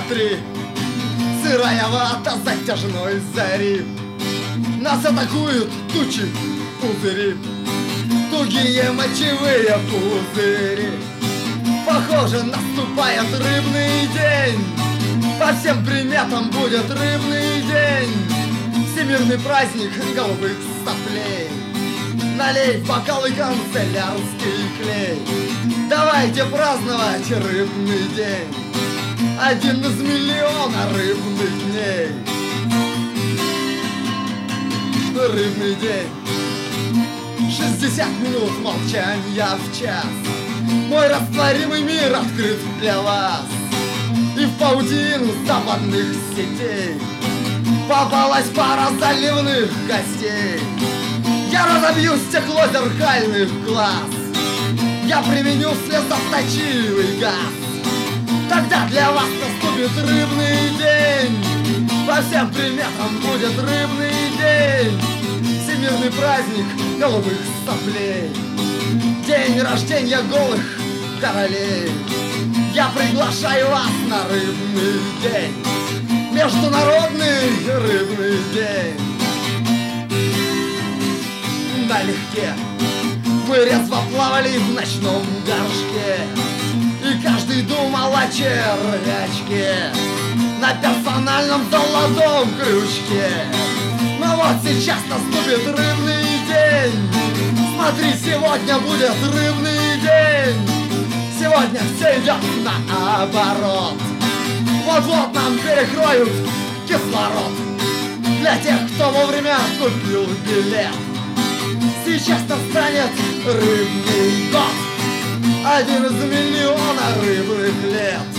Смотри, сырая вата затяжной зари. Нас атакуют тучи, пузыри, тугие мочевые пузыри. Похоже, наступает рыбный день. По всем приметам будет рыбный день. Всемирный праздник голубых соплей. Налей в бокалы канцелярский клей. Давайте праздновать рыбный день. Один из миллиона рыбных дней. Рыбный день. 60 минут молчания в час. Мой растворимый мир открыт для вас. И в паутину западных сетей попалась пара заливных гостей. Я разобью стекло зеркальных глаз. Я применю слезоточивый газ. Тогда для вас наступит рыбный день. По всем приметам будет рыбный день. Всемирный праздник голубых соплей. День рождения голых королей. Я приглашаю вас на рыбный день. Международный рыбный день. Налегке мы резво плавали в ночном горшке. И каждый думал о червячке на персональном золотом крючке. Но вот сейчас наступит рыбный день. Смотри, сегодня будет рыбный день. Сегодня все идет наоборот. Вот-вот нам перекроют кислород. Для тех, кто вовремя купил билет. Сейчас настанет рыбный год. Один из миллиона рыбных лет.